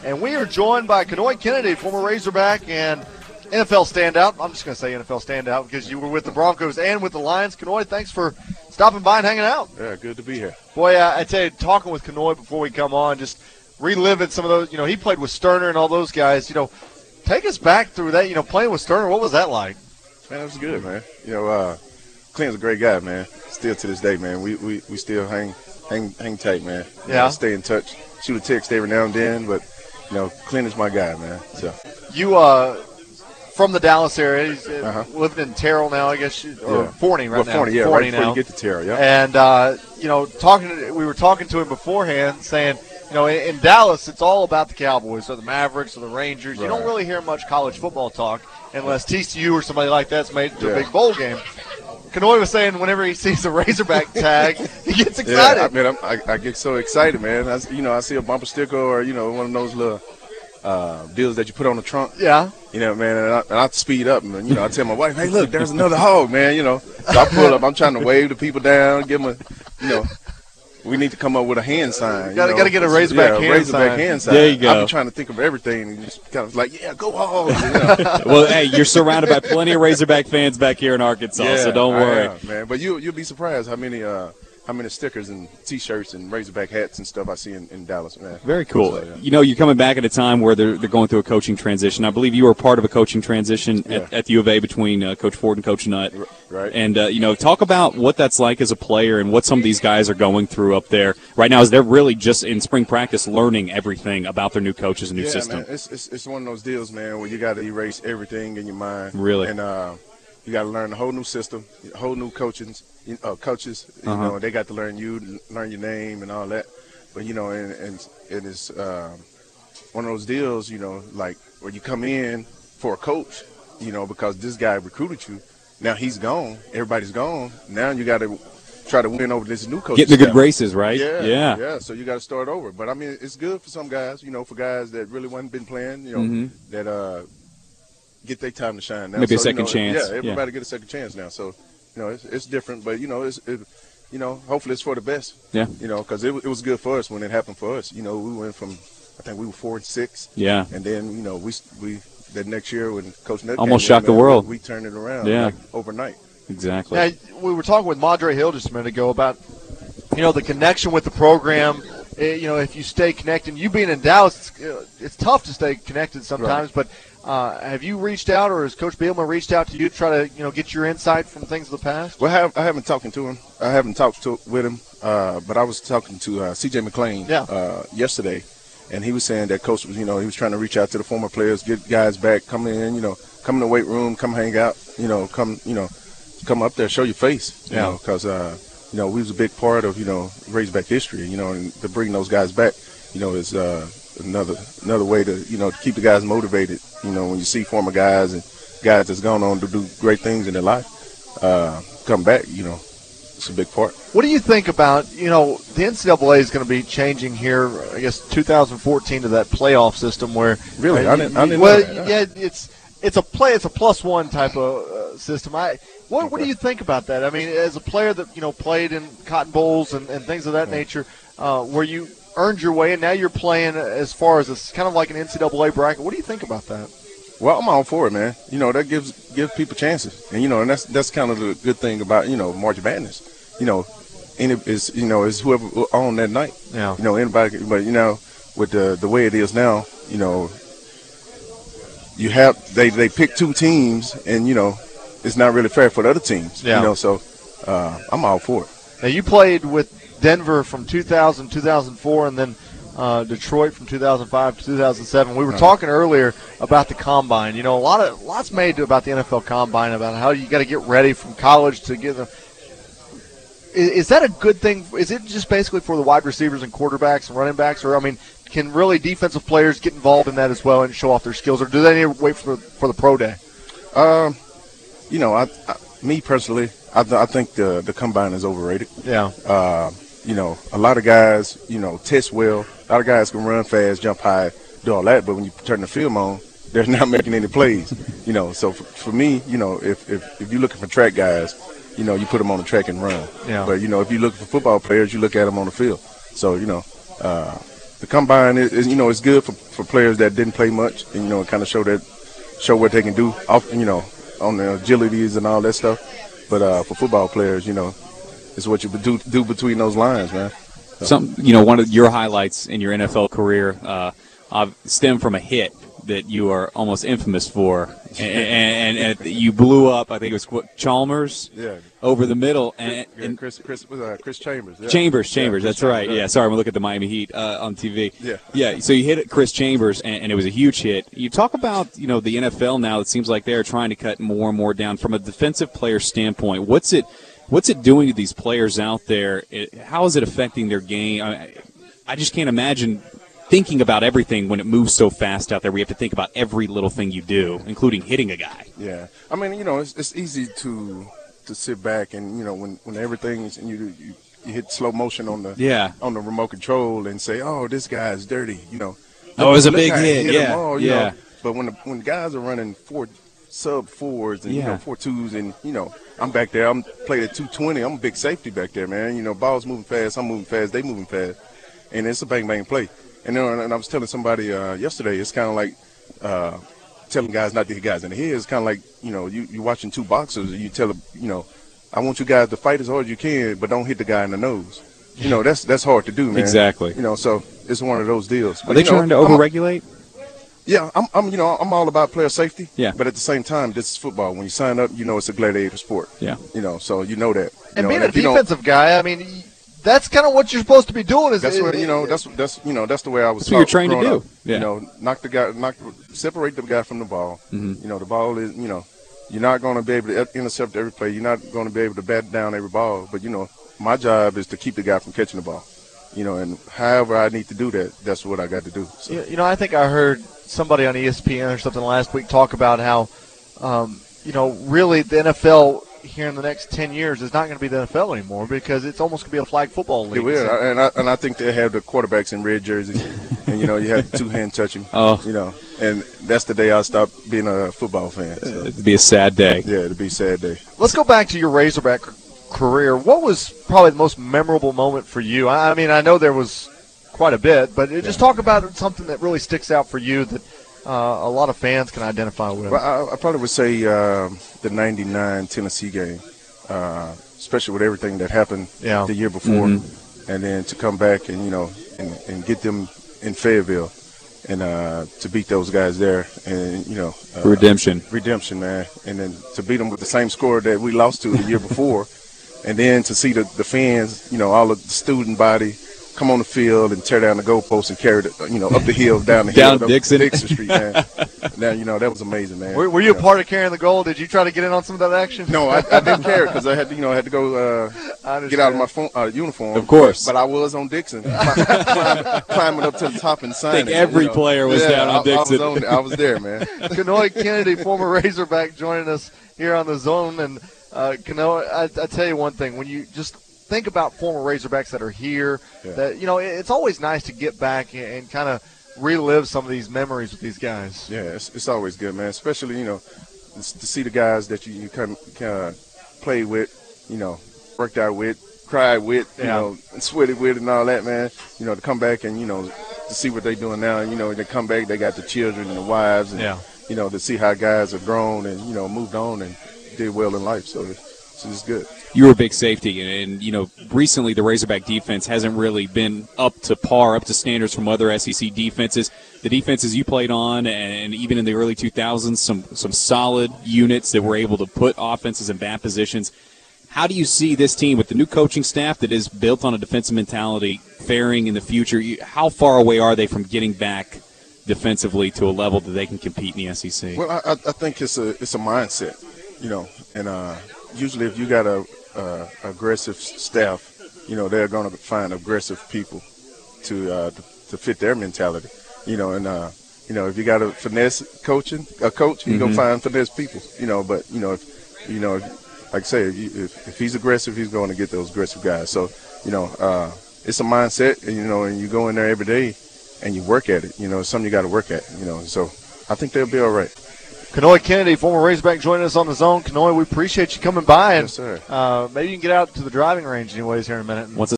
And we are joined by Kenoy Kennedy, former Razorback and NFL standout. I'm just going to say NFL standout because you were with the Broncos and with the Lions. Kenoy, thanks for stopping by and hanging out. Yeah, good to be here. Boy, I tell you, talking with Kenoy before we come on, just reliving some of those. You know, he played with Sterner and all those guys. You know, take us back through that. You know, playing with Sterner, what was that like? Man, it was good, man. You know, Clint's a great guy, man. Still to this day, man. We still hang tight, man. Yeah. You know, stay in touch. Shoot a text every now and then, but you know, Clint is my guy, man. So you from the Dallas area, he's living in Terrell now, I guess, or Forney right now. Forney, yeah, Forney right now. before you get to Terrell, yeah. And you know, we were talking to him beforehand, saying, you know, in Dallas, it's all about the Cowboys or the Mavericks or the Rangers. You don't really hear much college football talk unless TCU or somebody like that's made it to a big bowl game. Kenoy was saying whenever he sees a Razorback tag, he gets excited. Yeah, I get so excited, man. I see a bumper sticker or, you know, one of those little deals that you put on the trunk. Yeah. You know, man, and I speed up, and, you know, I tell my wife, hey, look, there's another hog, man, you know. So I pull up. I'm trying to wave the people down, give them a, you know, we need to come up with a hand sign. Got to get a Razorback hand sign. There you go. I've been trying to think of everything and just kind of like, yeah, go Hogs. You know? Well, hey, you're surrounded by plenty of Razorback fans back here in Arkansas, so don't worry. I am, man. But you'll be surprised how many stickers and T-shirts and Razorback hats and stuff I see in Dallas, man. Very cool. You know, you're coming back at a time where they're going through a coaching transition. I believe you were part of a coaching transition at the U of A between Coach Ford and Coach Nutt. Right. And, you know, talk about what that's like as a player and what some of these guys are going through up there right now as they're really just in spring practice learning everything about their new coaches and new system. Man, it's one of those deals, man, where you got to erase everything in your mind. Really. And you got to learn a whole new system, a whole new coaches. You know, they got to learn you, learn your name and all that. But, you know, and it is one of those deals, you know, like where you come in for a coach, you know, because this guy recruited you. Now he's gone. Everybody's gone. Now you got to try to win over this new coach. Get in the good graces, right? Yeah. So you got to start over. But, I mean, it's good for some guys, you know, for guys that really haven't been playing, you know, that get their time to shine now. Maybe a second chance. Yeah, everybody get a second chance now. So, you know, it's different, but, you know, you know, hopefully it's for the best. Yeah. You know, because it was good for us when it happened for us. You know, we went from, I think we were 4-6. Yeah. And then, you know, we that next year when Coach Nutt almost came shocked the world. We turned it around like overnight. Exactly. Yeah, we were talking with Madre Hill just a minute ago about, you know, the connection with the program. You know, if you stay connected, you being in Dallas, it's tough to stay connected sometimes, but have you reached out, or has Coach Bielema reached out to you to try to, you know, get your insight from things of the past? Well, I haven't talked to him. I haven't talked with him, but I was talking to C.J. McClain yesterday, and he was saying that Coach was, you know, he was trying to reach out to the former players, get guys back, come in, you know, come in the weight room, come hang out, you know, come up there, show your face, you know, because, you know, we was a big part of, you know, Razorback history, you know, and to bring those guys back, you know, is another way to, you know, to keep the guys motivated. You know, when you see former guys and guys that's gone on to do great things in their life come back, you know, it's a big part. What do you think about, you know, the NCAA is going to be changing here, I guess, 2014 to that playoff system where – Really? I didn't know that. Yeah, it's a +1 type of system. What do you think about that? I mean, as a player that, you know, played in Cotton Bowls and things of that nature, where you earned your way and now you're playing as far as it's kind of like an NCAA bracket. What do you think about that? Well, I'm all for it, man. You know, that gives people chances. And, you know, and that's kind of the good thing about, you know, March Madness. You know, is whoever on that night. Yeah. You know, anybody. But, you know, with the way it is now, you know, you have they pick two teams and, you know, it's not really fair for the other teams. Yeah. You know, so I'm all for it. Now, you played with Denver from 2000, 2004, and then Detroit from 2005 to 2007. We were talking earlier about the combine. You know, lots made about the NFL combine, about how you got to get ready from college to get them. Is that a good thing? Is it just basically for the wide receivers and quarterbacks and running backs, or I mean, can really defensive players get involved in that as well and show off their skills, or do they need to wait for the pro day? You know, me personally, I think the combine is overrated. Yeah. You know, a lot of guys, you know, test well. A lot of guys can run fast, jump high, do all that. But when you turn the film on, they're not making any plays. You know, so for me, you know, if you're looking for track guys, you know, you put them on the track and run. Yeah. But, you know, if you're looking for football players, you look at them on the field. So, you know, the combine is you know, it's good for players that didn't play much, and you know, kind of show what they can do off, you know, on the agilities and all that stuff. But for football players, you know, it's what you do between those lines, man. So. One of your highlights in your NFL career stem from a hit that you are almost infamous for, and you blew up. I think it was Chalmers, over the middle, and Chris Chambers. Yeah. Chambers. Yeah, That's right. Yeah, sorry, I'm looking at the Miami Heat on TV. Yeah. So you hit it, Chris Chambers, and it was a huge hit. You talk about the NFL now. It seems like they're trying to cut more and more down from a defensive player standpoint. What's it doing to these players out there? How is it affecting their game? I just can't imagine thinking about everything when it moves so fast out there. We have to think about every little thing you do, including hitting a guy. Yeah, I mean, it's easy to sit back and when everything's and you hit slow motion on the remote control and say, oh, this guy's dirty, Oh, it was a big hit. Yeah. But when guys are running sub fours and 4.2s and I'm back there, I'm played at 220. I'm a big safety back there, man. Ball's moving fast, I'm moving fast, they moving fast, and it's a bang bang play. And I was telling somebody yesterday, it's kind of like telling guys not to hit guys in the head. It's kind of like you're watching two boxers. And you tell them, I want you guys to fight as hard as you can, but don't hit the guy in the nose. That's hard to do, man. Exactly. So it's one of those deals. Are they trying to overregulate? Yeah, I'm all about player safety. Yeah. But at the same time, this is football. When you sign up, it's a gladiator sport. Yeah. So you know that. And being a defensive guy, I mean, that's kind of what you're supposed to be doing. That's the way I was. That's what you're trained to do. Up. Yeah. Separate the guy from the ball. Mm-hmm. The ball is, you're not going to be able to intercept every play. You're not going to be able to bat down every ball. But my job is to keep the guy from catching the ball. And however I need to do that, that's what I got to do. So. I think I heard somebody on ESPN or something last week talk about how, really the NFL here in the next 10 years is not going to be the NFL anymore because it's almost going to be a flag football league. It will, and I think they have the quarterbacks in red jerseys, and you have the two-hand touching. And that's the day I stopped being a football fan. So. It'd be a sad day. Yeah, it'd be a sad day. Let's go back to your Razorback career. What was probably the most memorable moment for you? I mean, I know there was quite a bit, but just talk about something that really sticks out for you that a lot of fans can identify with. Well, I probably would say the '99 Tennessee game, especially with everything that happened the year before, and then to come back and and get them in Fayetteville and to beat those guys there, and redemption, man, and then to beat them with the same score that we lost to the year before, and then to see the fans, all of the student body come on the field and tear down the goalposts and carry it, up the hill, down the hill, down Dixon Street, man. Now, that was amazing, man. Were you a part of carrying the goal? Did you try to get in on some of that action? No, I didn't carry it because I had to go get out of my uniform. Of course. But I was on Dixon, climbing up to the top and signing. I think every player was down on Dixon. I was there, man. Kanoy Kennedy, former Razorback, joining us here on the Zone. And, Kanoy, I tell you one thing. When you just think about former Razorbacks that are here, that it's always nice to get back and kind of relive some of these memories with these guys. Yeah, it's always good, man. Especially to see the guys that you kind of played with, worked out with, cried with, and sweated with, and all that, man. To come back and to see what they're doing now. They come back, they got the children and the wives, and to see how guys have grown and moved on and did well in life. So it's good. You were a big safety, and recently the Razorback defense hasn't really been up to par, up to standards from other SEC defenses. The defenses you played on, and even in the early 2000s, some solid units that were able to put offenses in bad positions. How do you see this team with the new coaching staff that is built on a defensive mentality faring in the future? How far away are they from getting back defensively to a level that they can compete in the SEC? Well, I think it's a mindset, and usually if you got a aggressive staff, they're going to find aggressive people to fit their mentality, and if you got a finesse coach, you're going to find finesse people, but if like I say, if he's aggressive, he's going to get those aggressive guys. So, it's a mindset, and you go in there every day and you work at it. It's something you got to work at, so I think they'll be all right. Kanoy Kennedy, former Razorback, joining us on the Zone. Kanoy, we appreciate you coming by. And, yes, sir. Maybe you can get out to the driving range anyways here in a minute.